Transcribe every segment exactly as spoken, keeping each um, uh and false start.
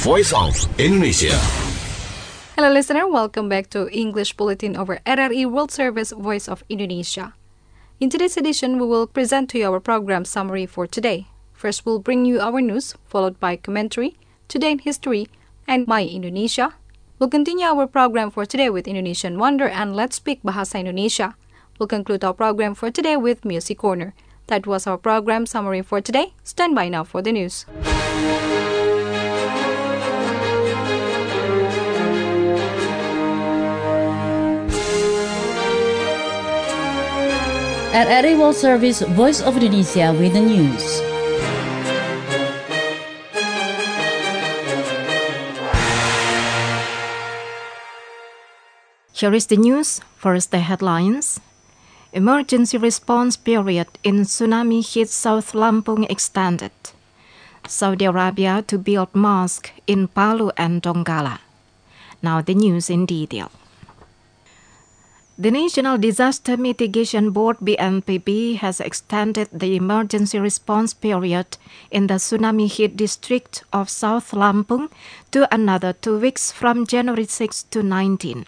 Voice of Indonesia. Hello listener, welcome back to English Bulletin over R R I World Service Voice of Indonesia. In today's edition, we will present to you our program summary for today. First, we'll bring you our news, followed by commentary, Today in History, and My Indonesia. We'll continue our program for today with Indonesian Wonder and Let's Speak Bahasa Indonesia. We'll conclude our program for today with Music Corner. That was our program summary for today. Stand by now for the news. R R I World Service Voice of Indonesia with the news. Here is the news. First, the headlines. Emergency response period in tsunami hit South Lampung extended. Saudi Arabia to build mosque in Palu and Donggala. Now the news in detail. The National Disaster Mitigation Board B N P B has extended the emergency response period in the tsunami-hit district of South Lampung to another two weeks from January sixth to nineteenth.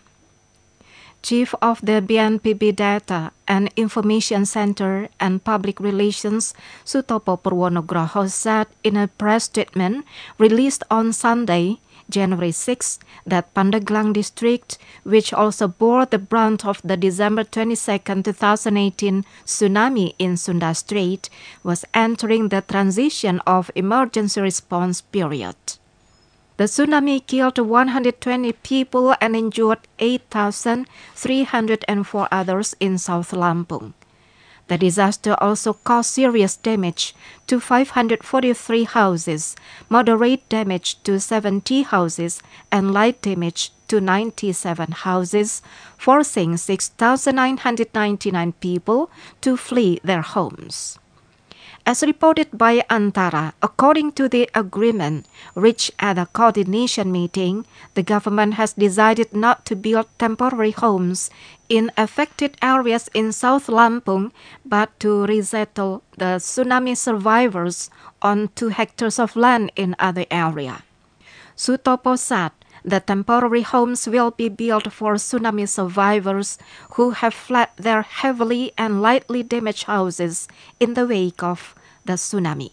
Chief of the B N P B Data and Information Center and Public Relations, Sutopo Purwonugroho, said in a press statement released on Sunday, January sixth, that Pandeglang district, which also bore the brunt of the December twenty-second, twenty eighteen tsunami in Sunda Strait, was entering the transition of emergency response period. The tsunami killed one hundred twenty people and injured eight thousand three hundred four others in South Lampung. The disaster also caused serious damage to five hundred forty-three houses, moderate damage to seventy houses, and light damage to ninety-seven houses, forcing six thousand nine hundred ninety-nine people to flee their homes. As reported by Antara, according to the agreement reached at a coordination meeting, the government has decided not to build temporary homes in affected areas in South Lampung, but to resettle the tsunami survivors on two hectares of land in other area. Sutopo said the temporary homes will be built for tsunami survivors who have fled their heavily and lightly damaged houses in the wake of the tsunami.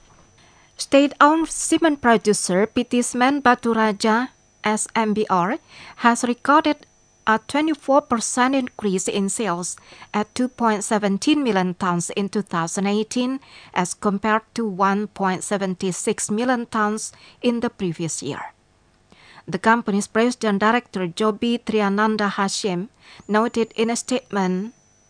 State-owned cement producer P T Semen Baturaja S M B R has recorded a twenty-four percent increase in sales at two point one seven million tons in two thousand eighteen as compared to one point seven six million tons in the previous year. The company's president director Joby Triananda Hashim noted in a statement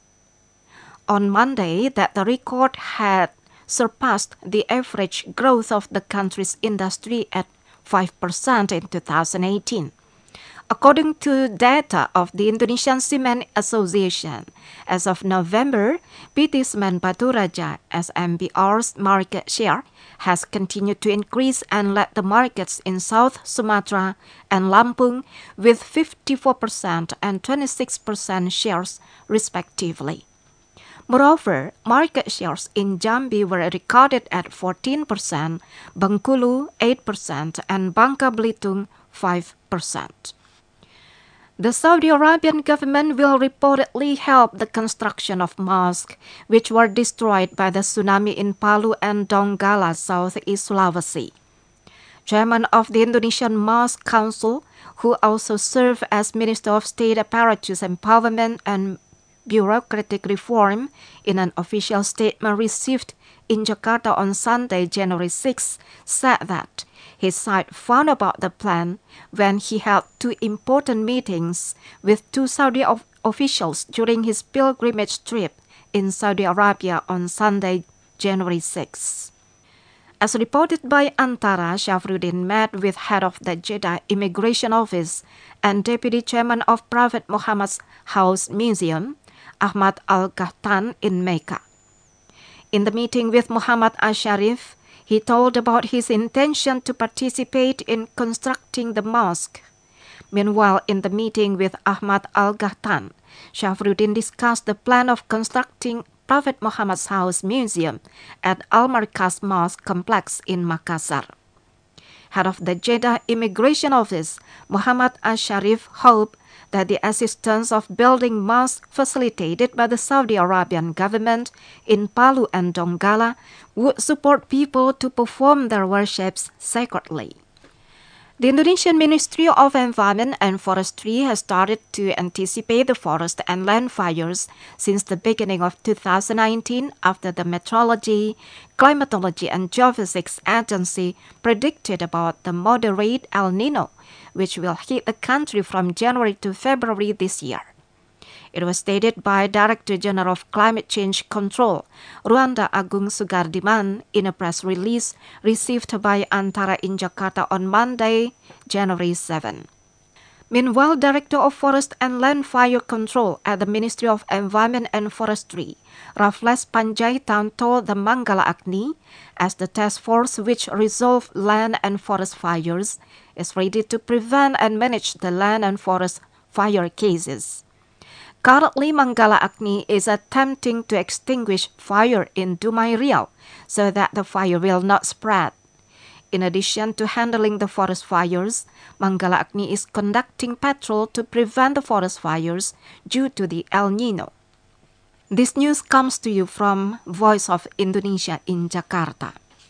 on Monday that the record had surpassed the average growth of the country's industry at five percent in two thousand eighteen. According to data of the Indonesian Cement Association, as of November, P T Semen Baturaja S M B R's market share has continued to increase and led the markets in South Sumatra and Lampung with fifty-four percent and twenty-six percent shares respectively. Moreover, market shares in Jambi were recorded at fourteen percent, Bengkulu eight percent, and Bangka Belitung five percent. The Saudi Arabian government will reportedly help the construction of mosques which were destroyed by the tsunami in Palu and Donggala, Southeast Sulawesi. Chairman of the Indonesian Mosque Council, who also served as Minister of State Apparatus Empowerment and Bureaucratic Reform, in an official statement received in Jakarta on Sunday, January sixth, said that his side found about the plan when he held two important meetings with two Saudi of- officials during his pilgrimage trip in Saudi Arabia on Sunday, January sixth. As reported by Antara, Shafruddin met with head of the Jeddah Immigration Office and Deputy Chairman of Prophet Muhammad's House Museum, Ahmad Al-Ghatan, in Mecca. In the meeting with Muhammad Al-Sharif, he told about his intention to participate in constructing the mosque. Meanwhile, in the meeting with Ahmad Al-Ghatan, Shafruddin discussed the plan of constructing Prophet Muhammad's House Museum at Al-Markaz Mosque Complex in Makassar. head of the Jeddah Immigration Office, Muhammad Asharif, hoped that the assistance of building mosques facilitated by the Saudi Arabian government in Palu and Donggala would support people to perform their worships sacredly. The Indonesian Ministry of Environment and Forestry has started to anticipate the forest and land fires since the beginning of two thousand nineteen after the Meteorology, Climatology and Geophysics Agency predicted about the moderate El Nino, which will hit the country from January to February this year. It was stated by Director General of Climate Change Control, Ruanda Agung Sugardiman, in a press release received by Antara in Jakarta on Monday, January seventh. Meanwhile, Director of Forest and Land Fire Control at the Ministry of Environment and Forestry, Raffles Panjaitan, told the Manggala Agni, as the task force which resolve land and forest fires is ready to prevent and manage the land and forest fire cases. Currently, Manggala Agni is attempting to extinguish fire in Dumai Riau so that the fire will not spread. In addition to handling the forest fires, Manggala Agni is conducting patrol to prevent the forest fires due to the El Nino. This news comes to you from Voice of Indonesia in Jakarta.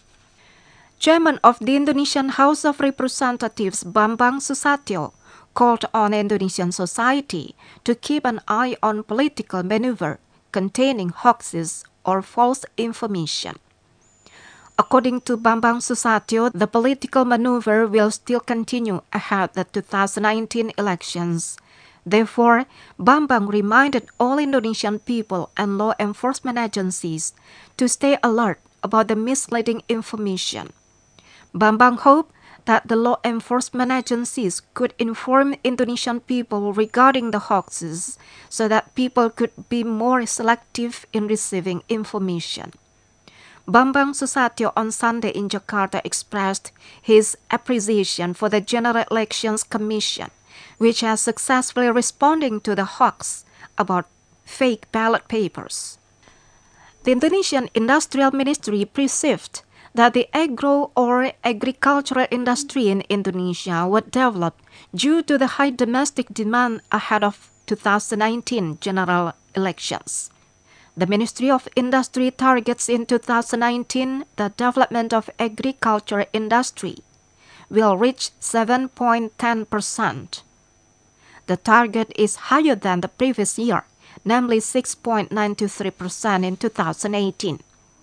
Chairman of the Indonesian House of Representatives, Bambang Susatyo, called on Indonesian society to keep an eye on political maneuver containing hoaxes or false information. According to Bambang Susatyo, the political maneuver will still continue ahead the two thousand nineteen elections. Therefore, Bambang reminded all Indonesian people and law enforcement agencies to stay alert about the misleading information. Bambang hoped that the law enforcement agencies could inform Indonesian people regarding the hoaxes so that people could be more selective in receiving information. Bambang Susatyo on Sunday in Jakarta expressed his appreciation for the General Elections Commission, which has successfully responded to the hoax about fake ballot papers. The Indonesian Industrial Ministry perceived that the agro or agricultural industry in Indonesia would develop due to the high domestic demand ahead of two thousand nineteen general elections. The Ministry of Industry targets in two thousand nineteen the development of agriculture industry will reach seven point one zero percent. The target is higher than the previous year, namely six point nine two three percent in two thousand eighteen.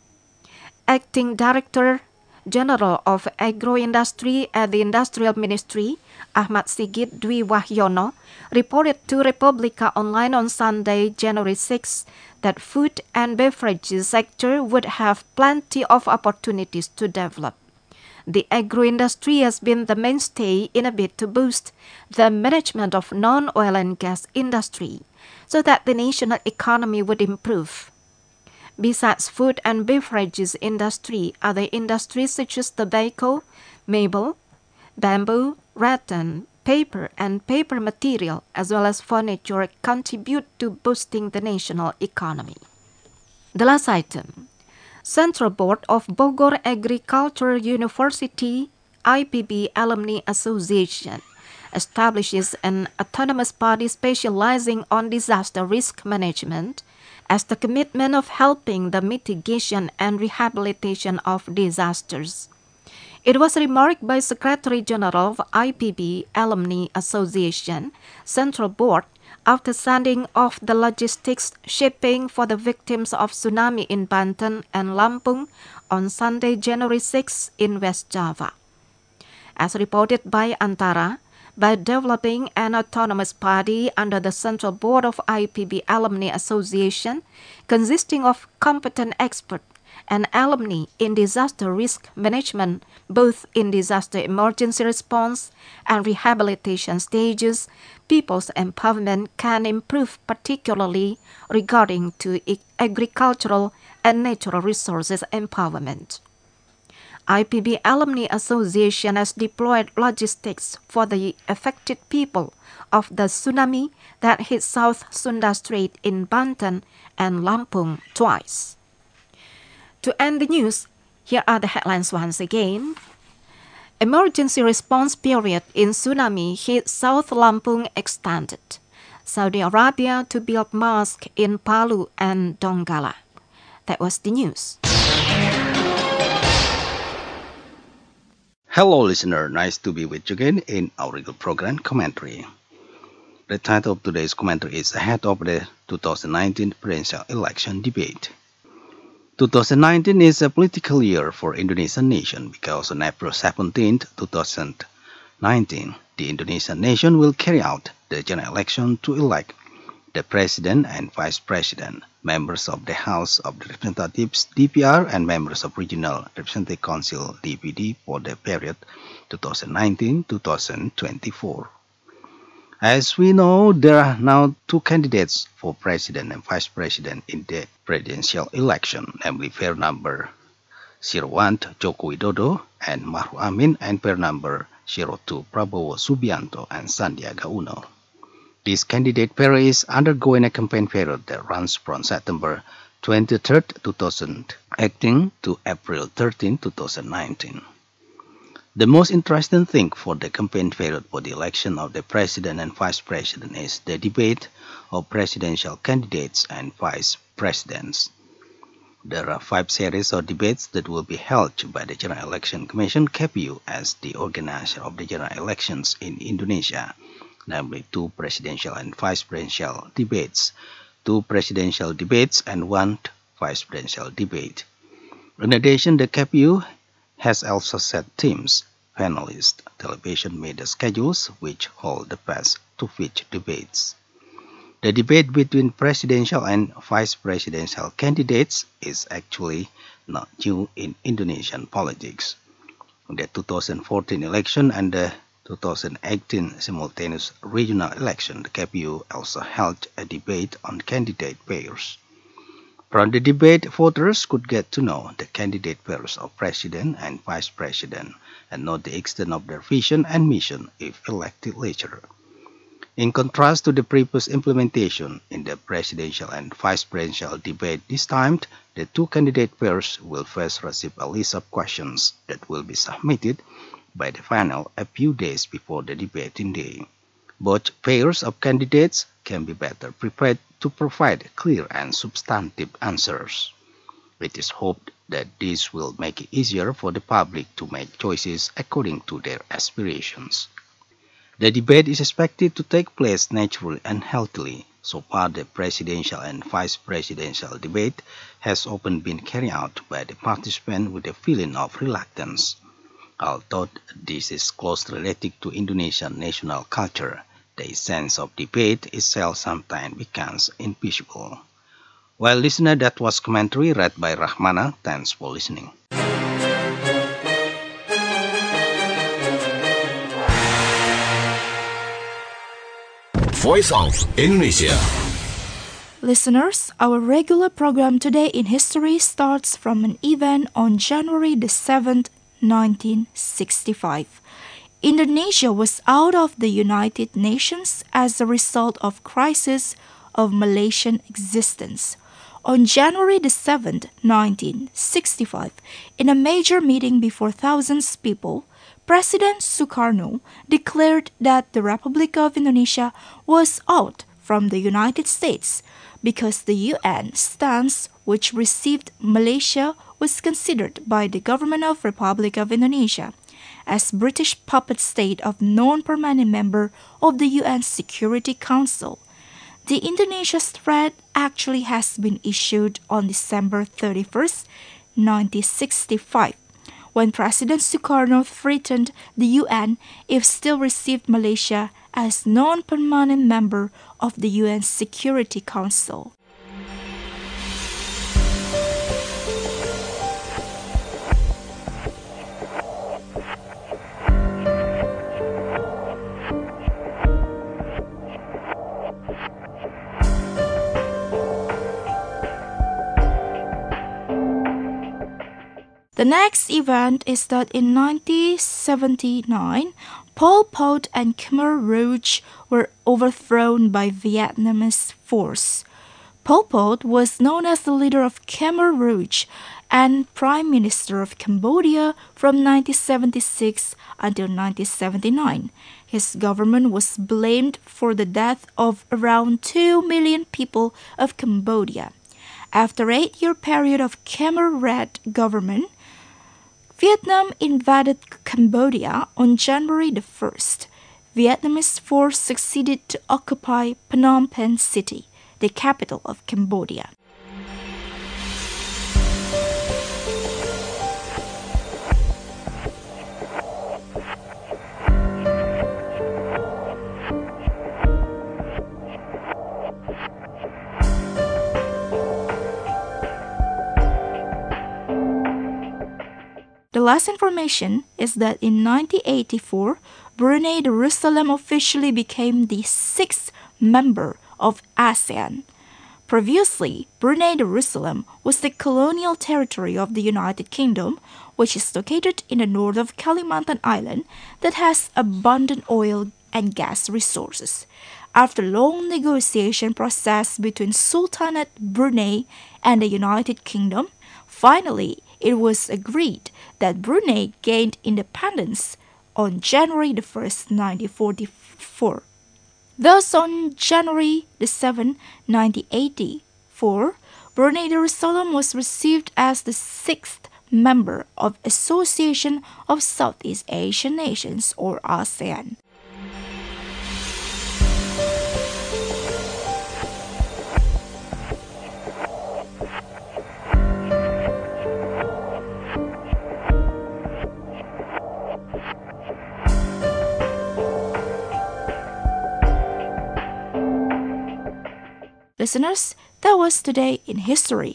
Acting Director General of Agro-Industry at the Industrial Ministry, Ahmad Sigit Dwi Wahyono, reported to Republika Online on Sunday, January sixth, that food and beverages sector would have plenty of opportunities to develop. The agro-industry has been the mainstay in a bid to boost the management of non-oil and gas industry so that the national economy would improve. Besides food and beverages industry, other industries such as tobacco, maple, bamboo, rattan, paper and paper material, as well as furniture, contribute to boosting the national economy. The last item. Central Board of Bogor Agricultural University I P B Alumni Association establishes an autonomous body specializing on disaster risk management as the commitment of helping the mitigation and rehabilitation of disasters. It was remarked by Secretary General of I P B Alumni Association Central Board after sending off the logistics shipping for the victims of tsunami in Banten and Lampung on Sunday, January sixth in West Java. As reported by Antara, by developing an autonomous body under the Central Board of I P B Alumni Association, consisting of competent experts and alumni in disaster risk management, both in disaster emergency response and rehabilitation stages, people's empowerment can improve, particularly regarding to agricultural and natural resources empowerment. I P B Alumni Association has deployed logistics for the affected people of the tsunami that hit South Sunda Strait in Banten and Lampung twice. To end the news, here are the headlines once again. Emergency response period in tsunami hit South Lampung extended. Saudi Arabia to build mosque in Palu and Donggala. That was the news. Hello listener, nice to be with you again in our regular program commentary. The title of today's commentary is Ahead of the twenty nineteen presidential election debate. twenty nineteen is a political year for Indonesian nation because on April seventeenth, twenty nineteen, the Indonesian nation will carry out the general election to elect the president and vice president, members of the House of Representatives D P R and members of Regional Representative Council D P D for the period twenty nineteen to twenty twenty-four. As we know, there are now two candidates for president and vice president in the presidential election, namely pair number zero one Joko Widodo and Maruf Amin and pair number zero two Prabowo Subianto and Sandiaga Uno. This candidate pair is undergoing a campaign period that runs from September twenty-third, twenty eighteen to April thirteenth, twenty nineteen. The most interesting thing for the campaign period for the election of the president and vice president is the debate of presidential candidates and vice presidents. There are five series of debates that will be held by the General Election Commission K P U as the organizer of the general elections in Indonesia, namely two presidential and vice presidential debates, two presidential debates, and one vice presidential debate. In addition, the K P U has also set teams, panelists, television media schedules which hold the best to each debates. The debate between presidential and vice presidential candidates is actually not new in Indonesian politics. In the two thousand fourteen election and the two thousand eighteen simultaneous regional election, the K P U also held a debate on candidate pairs. From the debate, voters could get to know the candidate pairs of president and vice president and know the extent of their vision and mission if elected later. In contrast to the previous implementation in the presidential and vice presidential debate, this time the two candidate pairs will first receive a list of questions that will be submitted by the panel a few days before the debating day. Both pairs of candidates can be better prepared to provide clear and substantive answers. It is hoped that this will make it easier for the public to make choices according to their aspirations. The debate is expected to take place naturally and healthily. So far, the presidential and vice presidential debate has often been carried out by the participants with a feeling of reluctance. Although this is closely related to Indonesian national culture, the essence of debate itself sometimes becomes invisible. Well, listener, that was commentary read by Rahmana. Thanks for listening. Voice of Indonesia. Listeners, our regular program today in history starts from an event on January the seventh, nineteen sixty-five. Indonesia was out of the United Nations as a result of crisis of Malaysian existence. On January the seventh, nineteen sixty-five, in a major meeting before thousands of people, President Sukarno declared that the Republic of Indonesia was out from the United States because the U N stance which received Malaysia was considered by the government of Republic of Indonesia as British puppet state of non-permanent member of the U N Security Council. The Indonesia's threat actually has been issued on December thirty-first, nineteen sixty-five, when President Sukarno threatened the U N if still received Malaysia as non-permanent member of the U N Security Council. The next event is that in nineteen seventy-nine, Pol Pot and Khmer Rouge were overthrown by Vietnamese force. Pol Pot was known as the leader of Khmer Rouge and Prime Minister of Cambodia from nineteen seventy-six until nineteen seventy-nine. His government was blamed for the death of around two million people of Cambodia. After an eight-year period of Khmer Red government, Vietnam invaded Cambodia on January the first. Vietnamese force succeeded to occupy Phnom Penh City, the capital of Cambodia. The last information is that in nineteen eighty-four, Brunei Darussalam officially became the sixth member of ASEAN. Previously, Brunei Darussalam was the colonial territory of the United Kingdom, which is located in the north of Kalimantan Island that has abundant oil and gas resources. After long negotiation process between Sultanate Brunei and the United Kingdom, finally it was agreed that Brunei gained independence on January the first, nineteen forty-four. Thus, on January the seventh, nineteen eighty-four, Brunei Darussalam was received as the sixth member of Association of Southeast Asian Nations, or ASEAN. Listeners, that was Today in History.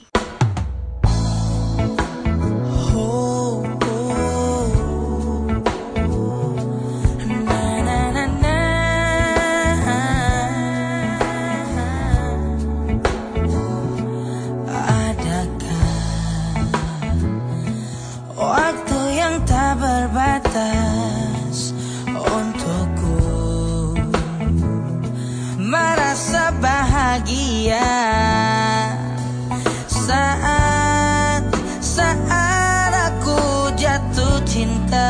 Waktu yang tak berbatas untukku merasa bahagia saat saat aku jatuh cinta,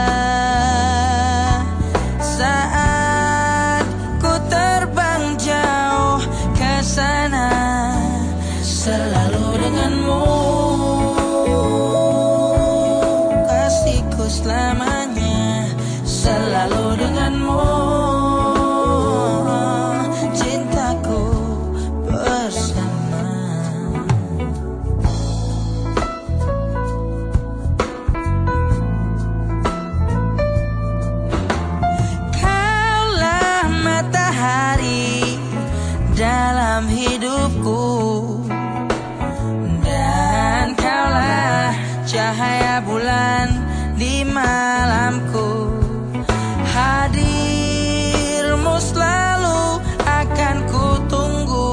saat ku terbang jauh ke sana, selalu denganmu, kasihku selamanya, selalu denganmu. Dalam hidupku, dan kaulah cahaya bulan di malamku. Hadirmu selalu akan ku tunggu,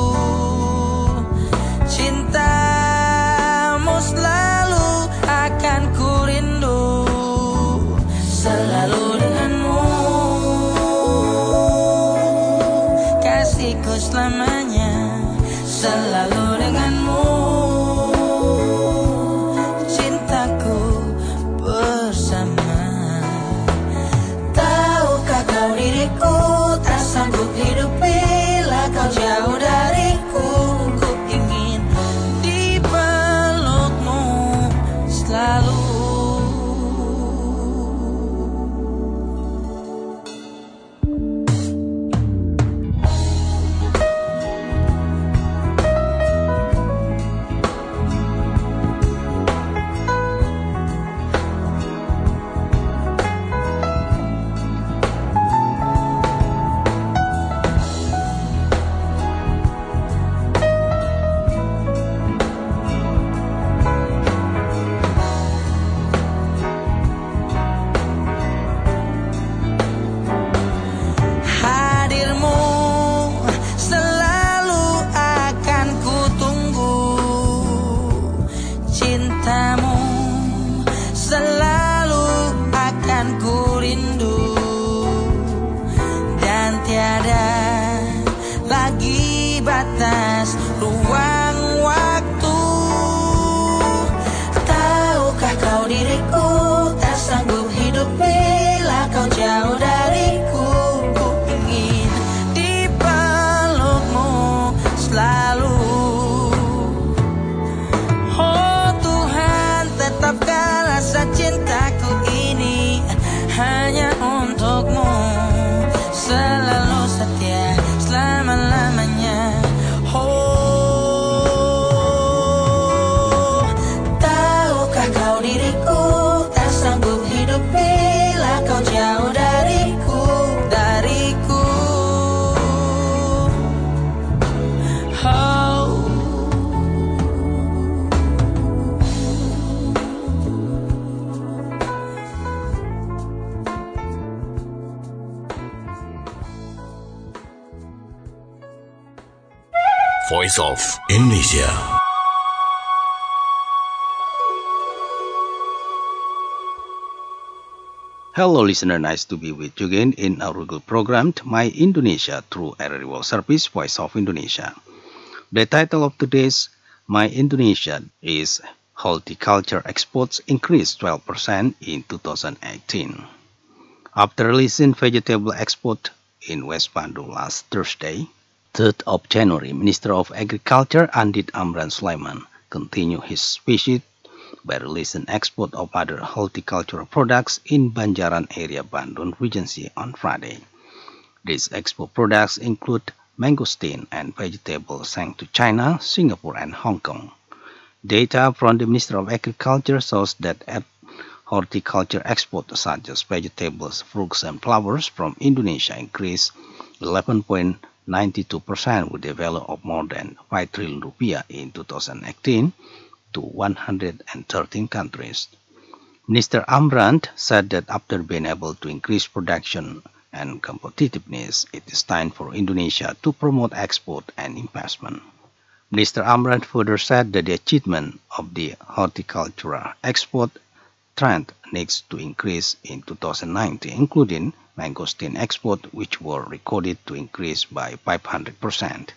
cintamu selalu akan ku rindu, selalu denganmu, kasihku selamanya, selalu denganmu, cintaku bersama. Tahukah kau diriku tak sanggup hidup bila kau jauh dariku. Ku ingin dipelukmu selalu. Tiada lagi batas ruang diriku, tak sanggup hidup bila kau jauh dariku. Ku ingin dipelukmu selalu. Oh Tuhan, tetapkan rasa cintaku ini hanya untukmu, selalu setia selama-lamanya. Oh, tahukah kau diriku, tak sanggup hidup bila kau jauh dariku, dariku. Oh. Voice of Indonesia. Hello listener, nice to be with you again in our regular program My Indonesia through R R I World Service Voice of Indonesia. The title of today's My Indonesia is Horticulture Exports Increased twelve percent in two thousand eighteen. After releasing vegetable export in West Bandung last Thursday, third of January, Minister of Agriculture Andit Amran Sulaiman continued his visit by releasing export of other horticultural products in Banjaran area Bandung Regency on Friday. These export products include mangosteen and vegetables sent to China, Singapore, and Hong Kong. Data from the Ministry of Agriculture shows that at horticulture exports such as vegetables, fruits, and flowers from Indonesia increased eleven point nine two percent with a value of more than five trillion rupiah in two thousand eighteen to one hundred thirteen countries. Minister Amran said that after being able to increase production and competitiveness, it is time for Indonesia to promote export and investment. Minister Amran further said that the achievement of the horticultural export trend needs to increase in two thousand nineteen, including mangosteen export, which were recorded to increase by five hundred percent.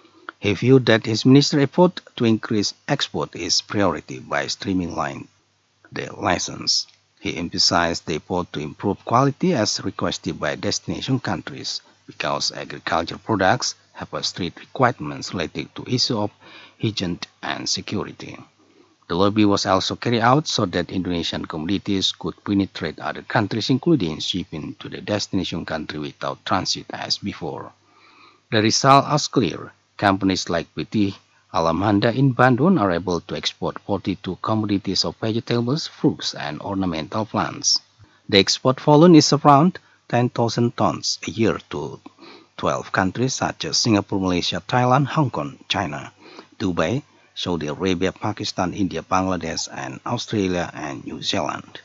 He viewed that his minister's effort to increase export is priority by streamlining the license. He emphasized the effort to improve quality as requested by destination countries, because agricultural products have a strict requirements related to issue of hygiene and security. The lobby was also carried out so that Indonesian commodities could penetrate other countries, including shipping to the destination country without transit as before. The result is clear. Companies like P T Alamanda in Bandung are able to export forty-two commodities of vegetables, fruits, and ornamental plants. The export volume is around ten thousand tons a year to twelve countries such as Singapore, Malaysia, Thailand, Hong Kong, China, Dubai, Saudi Arabia, Pakistan, India, Bangladesh, and Australia and New Zealand.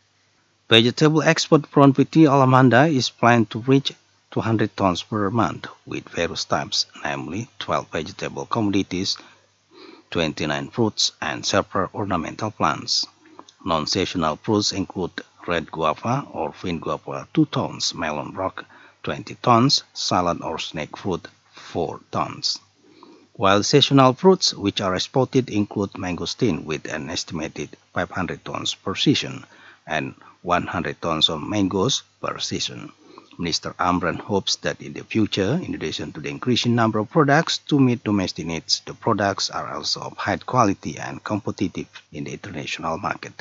Vegetable export from P T Alamanda is planned to reach two hundred tons per month with various types, namely twelve vegetable commodities, twenty-nine fruits, and several ornamental plants. Non-seasonal fruits include red guava or vine guava two tons, melon rock twenty tons, salad or snake fruit four tons. While seasonal fruits which are exported include mangosteen with an estimated five hundred tons per season and one hundred tons of mangoes per season. Minister Amran hopes that in the future, in addition to the increasing number of products to meet domestic needs, the products are also of high quality and competitive in the international market.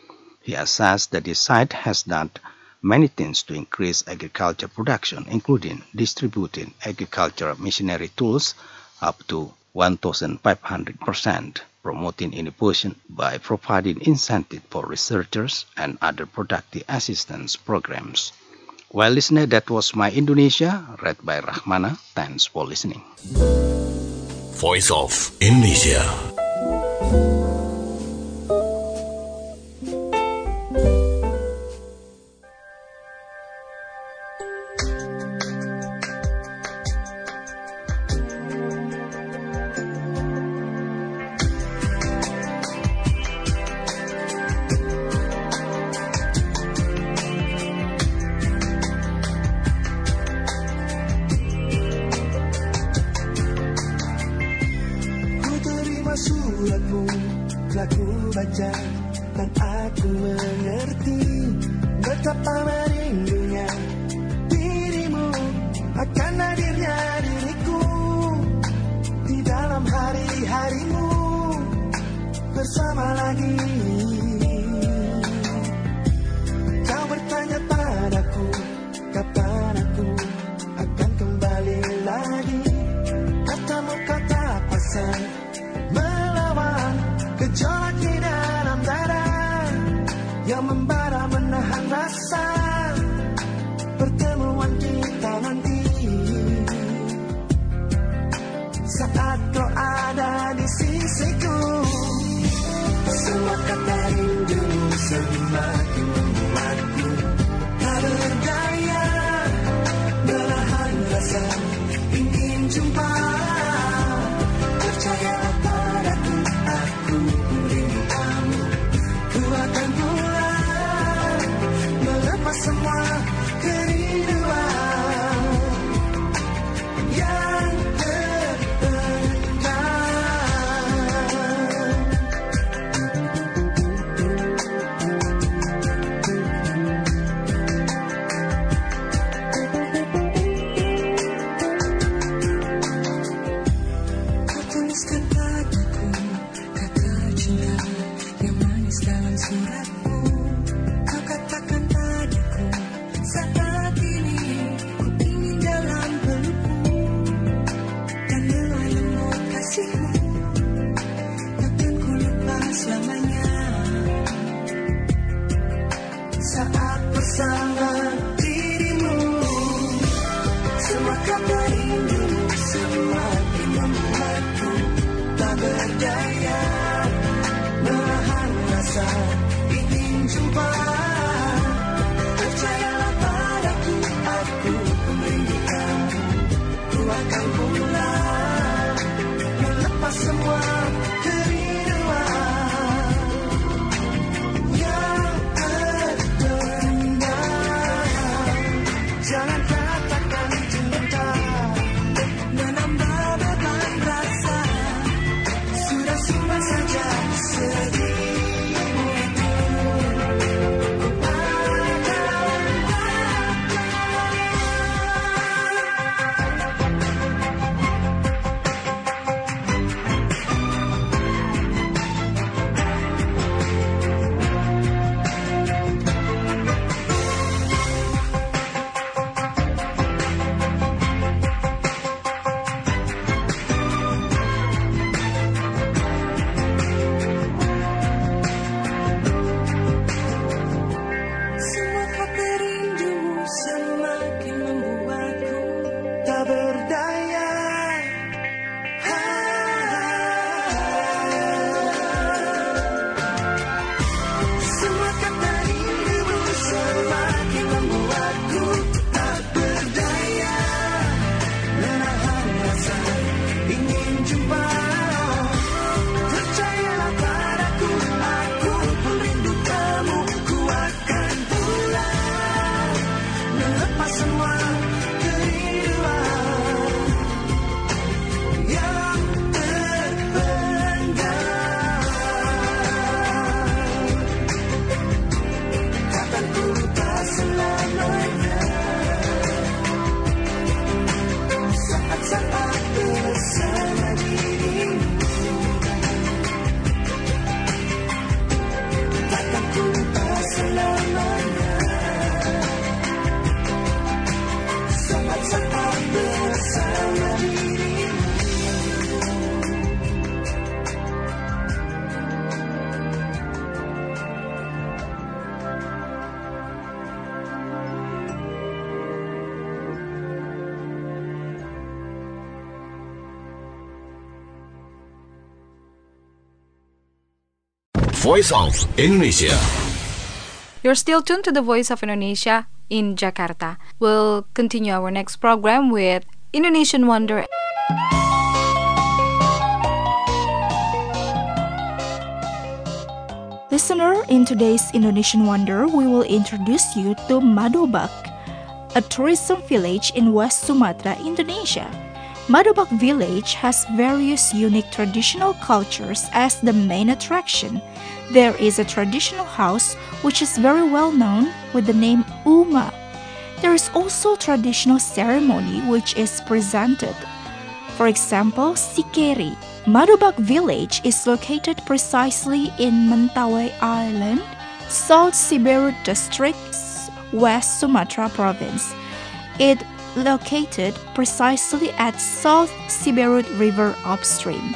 He assessed that the site has done many things to increase agriculture production, including distributing agricultural machinery tools up to one thousand five hundred percent, promoting innovation by providing incentive for researchers and other productive assistance programs. Well, listener, that was My Indonesia, read by Rahmana. Thanks for listening. Voice of Indonesia. bukan aku mengerti betapa merindunya dirimu akan hadirnya diriku di dalam hari-harimu bersama lagi. Kau bertanya padaku kapan aku akan kembali lagi. Katamu kata pasang melawan gejolak di dalam dada yang membara menahan rasa pertemuan kita nanti. Saat kau ada di sisiku, semua kata rindu semakin membuatku tak berdaya menahan rasa ingin jumpa. Percayalah padaku, aku rindu kamu. Ku akan pulang melepas semua kerinduan yang terpendam. Kau tuliskan padaku kata cinta yang manis dalam suratmu. Kau katakan padaku saat ini ku ingin dalam pelukmu, dan lemah lembut kasihmu takkan ku lupa selamanya. Saat bersama dirimu, semua kata rindumu semakin membuatku tak berdaya menahan rasa ingin jumpa. Percayalah padaku, aku merindu kamu. Ku akan pulang melepas semua kerinduan yang terpendam. Jangan katakan cinta menambah beban rasa. Sudah simpan saja sedihmu itu. Semua kata rindumu semakin membuatku tak berdaya. Semua kata rindumu semakin membuatku tak berdaya menahan rasa ingin jumpa. Percayalah padaku, aku pun rindu kamu. Ku akan pulang melepas semua kerinduan yang terpendam. Takkan ku lupa selamanya saat-saat bersama dirimu. Takkan ku lupa selamanya saat-saat bersama dirimu. Voice of Indonesia. You're still tuned to the Voice of Indonesia in Jakarta. We'll continue our next program with Indonesian Wonder. Listener, in today's Indonesian Wonder, we will introduce you to Madobak, a tourism village in West Sumatra, Indonesia. Madobak village has various unique traditional cultures as the main attraction. There is a traditional house which is very well known with the name Uma. There is also traditional ceremony which is presented. For example, Sikeri. Madobak village is located precisely in Mentawai Island, South Siberut District, West Sumatra Province. It located precisely at South Siberut River upstream.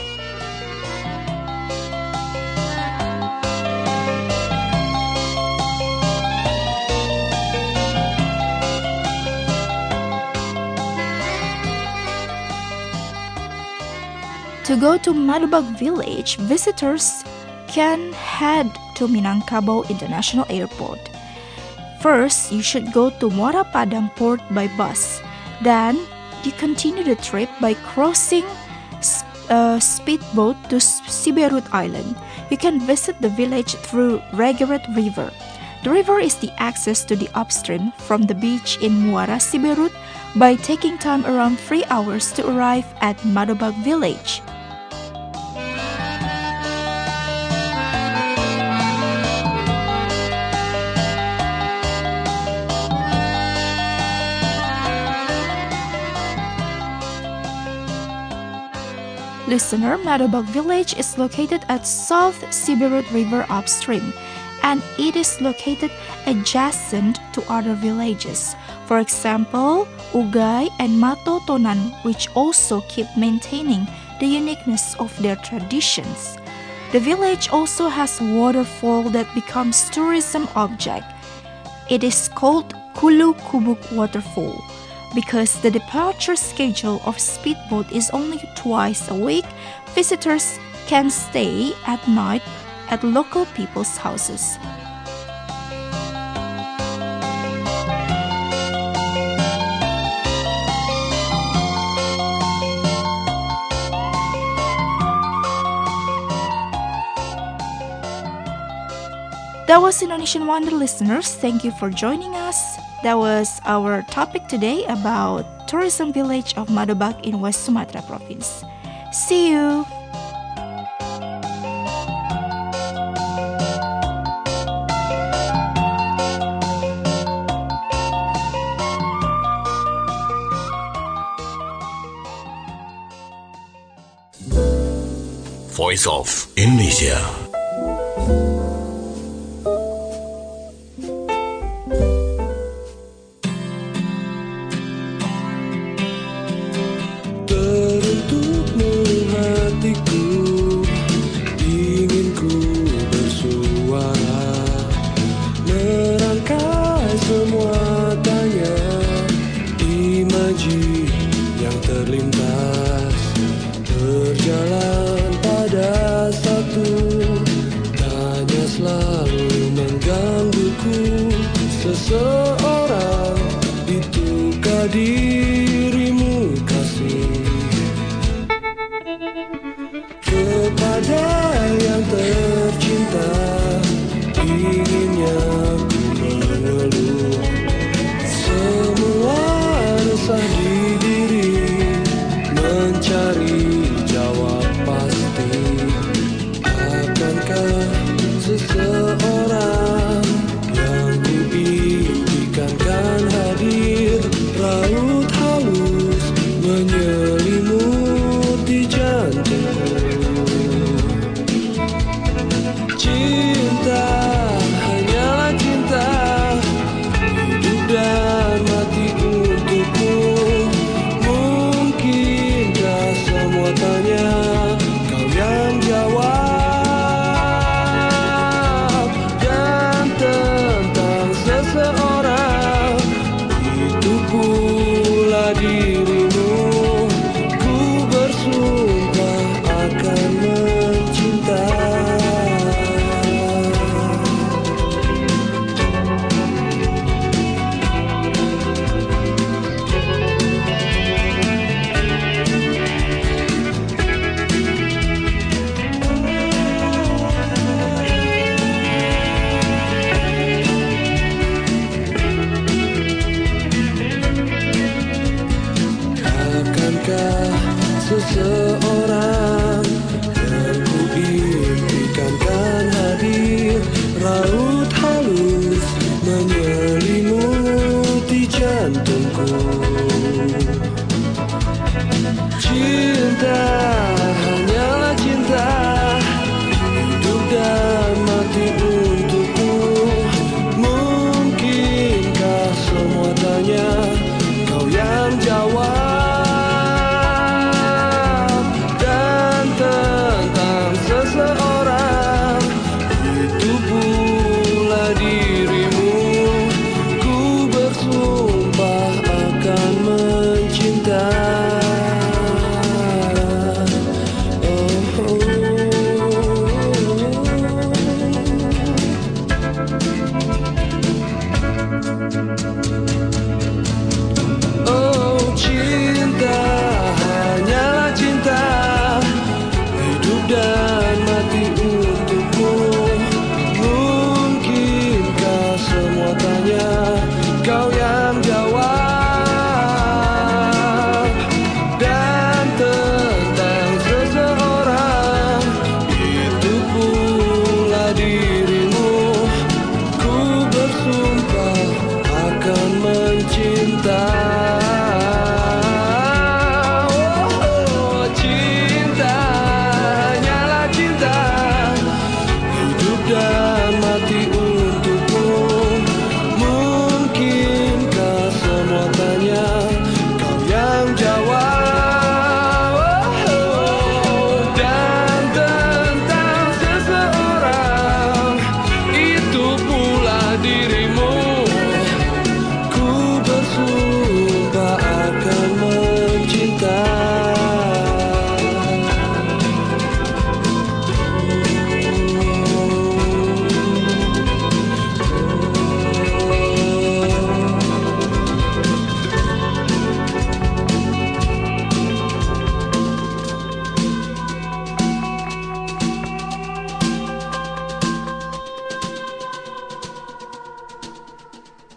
To go to Madobak village, visitors can head to Minangkabau International Airport. First, you should go to Muara Padang Port by bus. Then, you continue the trip by crossing a speedboat to Siberut Island. You can visit the village through Regaret River. The river is the access to the upstream from the beach in Muara Siberut by taking time around three hours to arrive at Madobak village. Listener, Madobak village is located at South Siberut River upstream, and it is located adjacent to other villages. For example, Ugai and Mato Tonan, which also keep maintaining the uniqueness of their traditions. The village also has waterfall that becomes tourism object. It is called Kulu Kubuk Waterfall. Because the departure schedule of speedboat is only twice a week, visitors can stay at night at local people's houses. That was Indonesian Wonder, listeners. Thank you for joining us. That was our topic today about tourism village of Madobak in West Sumatra Province. See you! Voice of Indonesia. Seseorang itukah dirimu kasih kepada yang tercinta, inginnya ku mengeluh semua resah di diri, mencari jawab pasti. Akankah seseorang yang kuimpikan kan hadir, raut halus menyelimuti jantungku. Cinta hanyalah cinta, hidup dan mati untukmu. Mungkinkah semua tanya, kau yang jawab.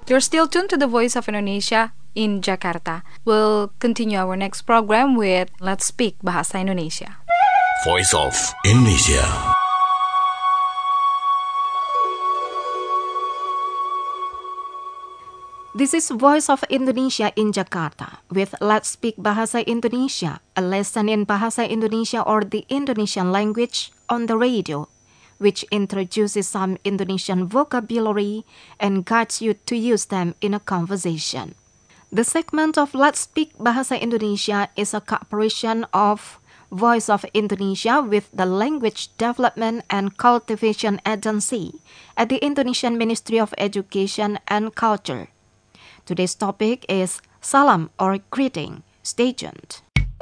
You're still tuned to the Voice of Indonesia in Jakarta. We'll continue our next program with Let's Speak Bahasa Indonesia. Voice of Indonesia. This is Voice of Indonesia in Jakarta with Let's Speak Bahasa Indonesia, a lesson in Bahasa Indonesia or the Indonesian language on the radio, which introduces some Indonesian vocabulary and guides you to use them in a conversation. The segment of Let's Speak Bahasa Indonesia is a cooperation of Voice of Indonesia with the Language Development and Cultivation Agency at the Indonesian Ministry of Education and Culture. Today's topic is salam or greeting. Stay tuned.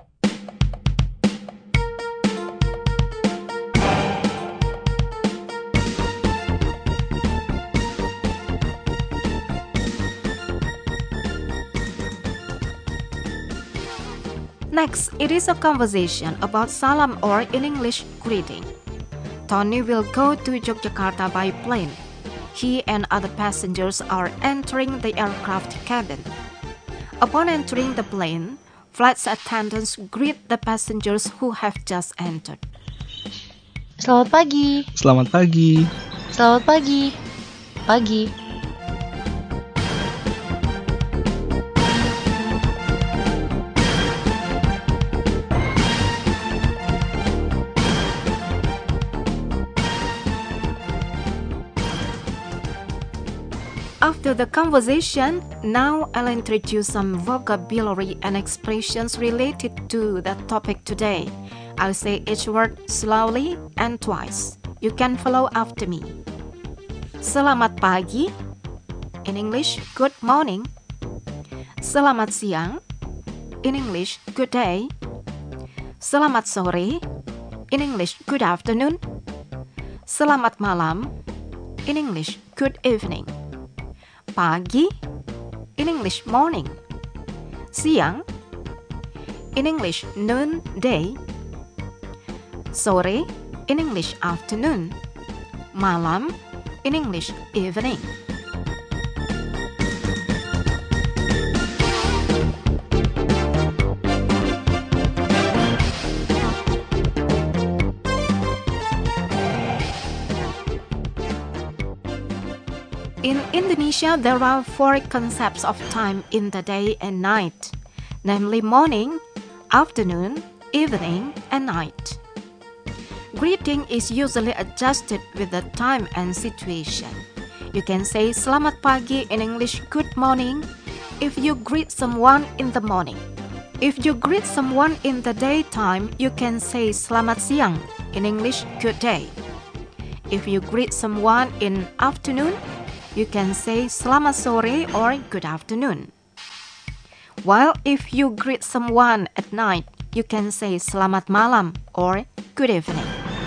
Next, it is a conversation about salam or in English greeting. Tony will go to Yogyakarta by plane. He and other passengers are entering the aircraft cabin. Upon entering the plane, flight attendants greet the passengers who have just entered. Selamat pagi. Selamat pagi. Selamat pagi. Pagi. After the conversation, now I'll introduce some vocabulary and expressions related to the topic today. I'll say each word slowly and twice. You can follow after me. Selamat pagi. In English, good morning. Selamat siang. In English, good day. Selamat sore. In English, good afternoon. Selamat malam. In English, good evening. Pagi, in English morning. Siang, in English noon day. Sore, in English afternoon. Malam, in English evening. In Indonesia, there are four concepts of time in the day and night, namely morning, afternoon, evening, and night. Greeting is usually adjusted with the time and situation. You can say selamat pagi in English, good morning, if you greet someone in the morning. If you greet someone in the daytime, you can say selamat siang in English, good day. If you greet someone in afternoon, you can say selamat sore or good afternoon. While if you greet someone at night, you can say selamat malam or good evening.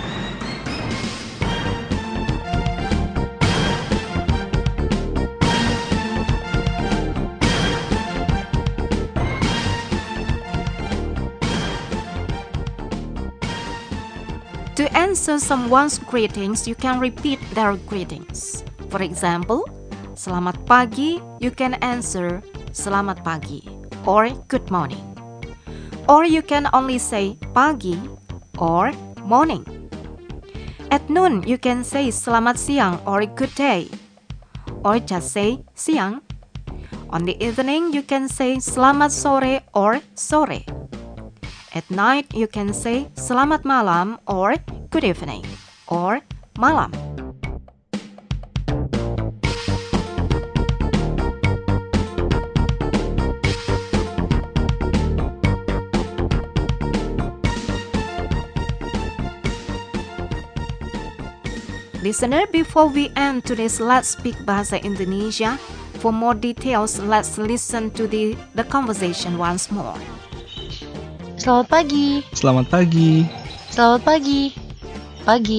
To answer someone's greetings, you can repeat their greetings. For example, selamat pagi, you can answer selamat pagi or good morning. Or you can only say pagi or morning. At noon, you can say selamat siang or good day. Or just say siang. On the evening, you can say selamat sore or sore. At night, you can say selamat malam or good evening or malam. Listener, before we end today's Let's Speak Bahasa Indonesia, for more details, let's listen to the, the conversation once more. Selamat pagi. Selamat pagi. Selamat pagi. Pagi.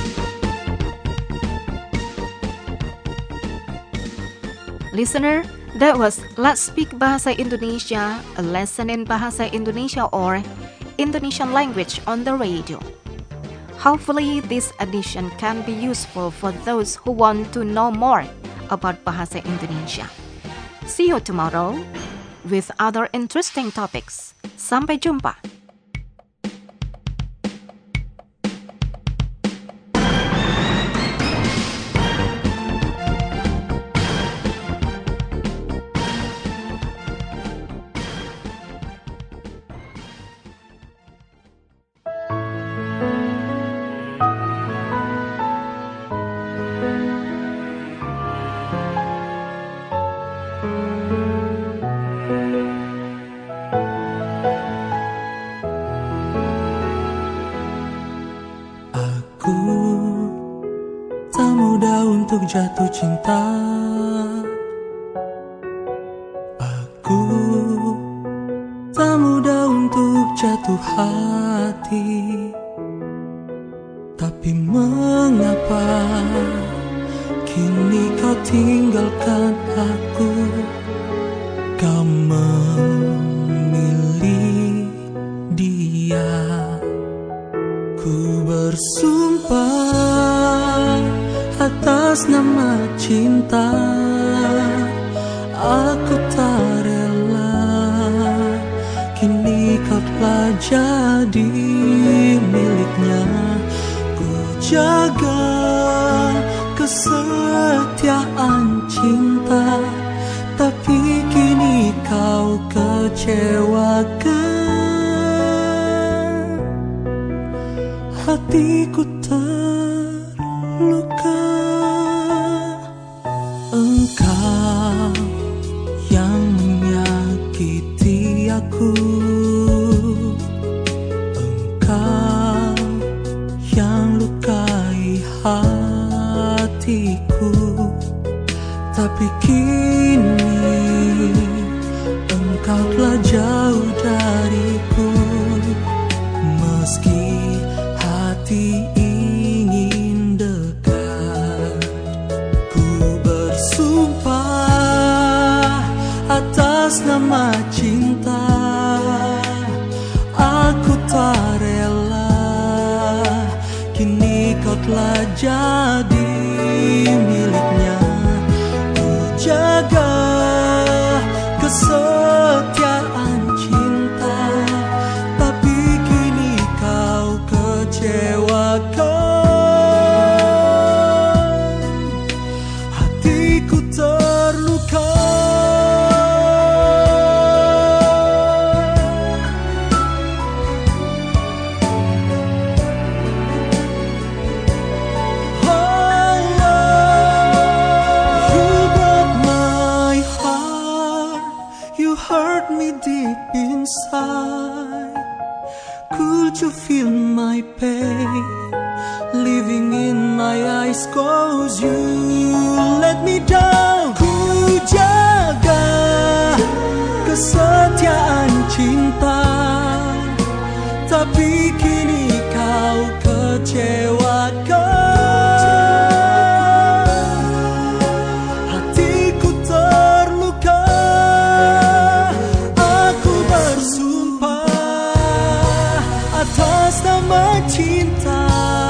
Listener, That was Let's Speak Bahasa Indonesia, a lesson in Bahasa Indonesia or Indonesian language on the radio. Hopefully, this edition can be useful for those who want to know more about Bahasa Indonesia. See you tomorrow with other interesting topics. Sampai jumpa. Untuk jatuh cinta, aku tak mudah untuk jatuh hati. Tapi mengapa kini kau tinggalkan aku? Kau memilih dia. Ku bersumpah atas nama cinta, aku tak rela kini kau telah jadi miliknya. Ku jaga kesetiaan cinta, tapi kini kau kecewakan. Hatiku terluka. Engkau yang menyakiti aku, engkau yang lukai hatiku. Tapi kini engkau telah jauh dariku. Meski hati ingin dekat, ku bersumpah atas nama cinta, aku tak rela kini kau telah jadi miliknya. Ku jaga kesetiaan cinta, tapi kini kau kecewakan. Hatiku terluka. Hurt me deep inside. Could you feel my pain living in my eyes? Cause you let me down. Ku jaga kesetiaan cinta, tapi kini kau kecewakan. Cinta,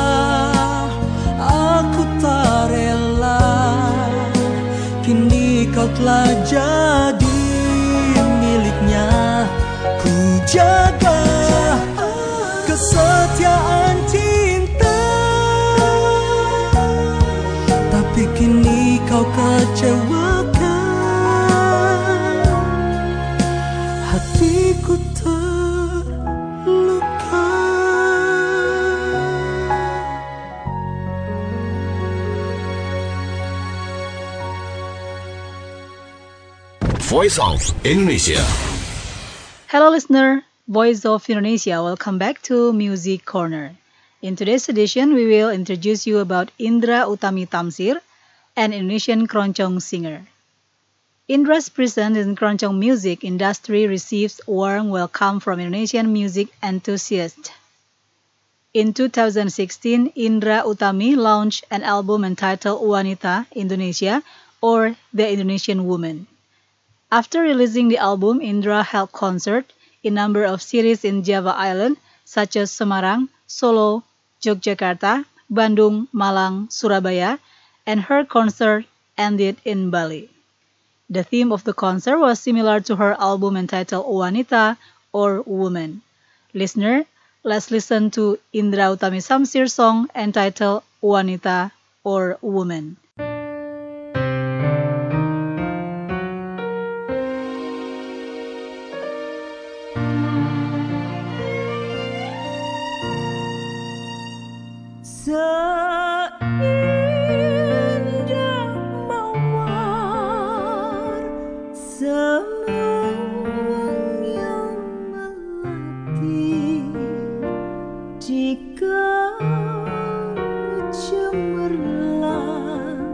aku tak rela kini kau telah jadi miliknya. Ku jaga kesetiaan cinta, tapi kini kau kecewakan. Hatiku terluka. Voice of Indonesia. Hello listener, Voice of Indonesia, welcome back to Music Corner. In today's edition, we will introduce you about Indra Utami Tamsir, an Indonesian keroncong singer. Indra's presence in keroncong music industry receives warm welcome from Indonesian music enthusiasts. In two thousand sixteen, Indra Utami launched an album entitled Wanita Indonesia or The Indonesian Woman. After releasing the album, Indra held concert in a number of cities in Java Island, such as Semarang, Solo, Yogyakarta, Bandung, Malang, Surabaya, and her concert ended in Bali. The theme of the concert was similar to her album entitled Wanita or Woman. Listener, let's listen to Indra Utami Samsir's song entitled Wanita or Woman. Seindah mawar seluang yang melati, jika cemerlang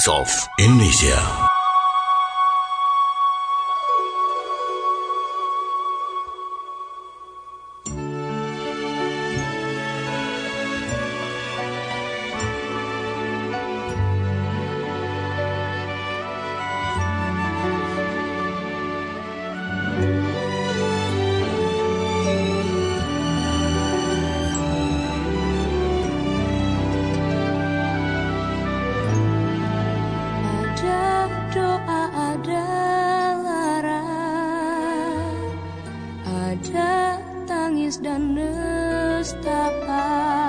Voice of Indonesia. Dan nestapa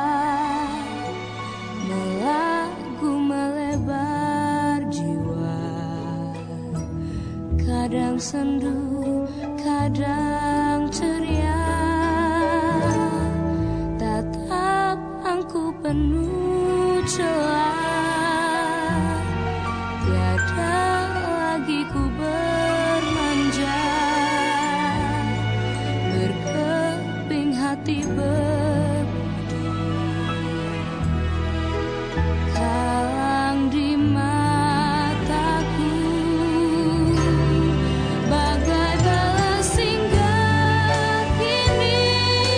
melagu melebar jiwa, kadang sendu, kadang ceria, tatap angku penuh celah, tiada lagi ku bermanja, hati berbudu, kalang di mataku, bagai balas singgah kini,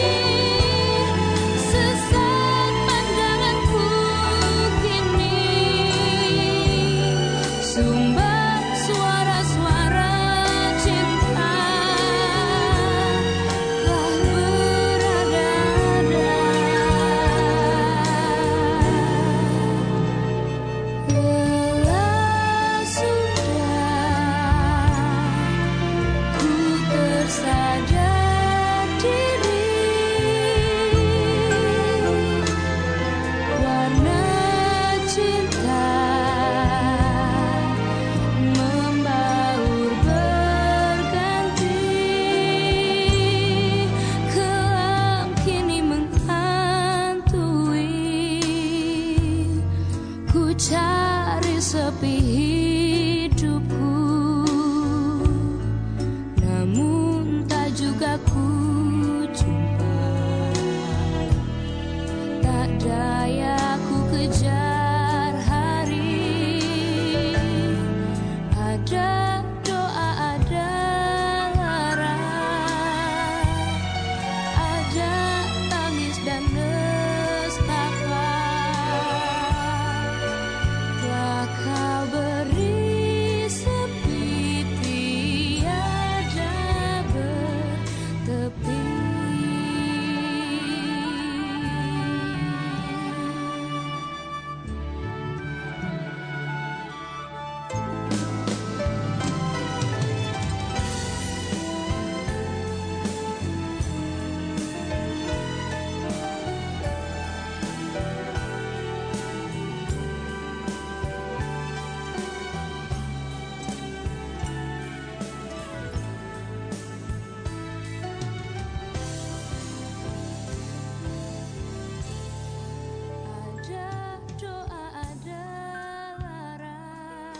sesat pandanganku kini, sumber suara-suara cinta. Cari sepi hidupku, namun tak juga ku jumpa, tak daya ku kejar hari, ada doa, ada lara, ada tangis dan nestapa. Kau beri sepi tiada bertepi.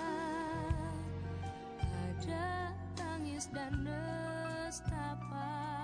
Dan nestapa.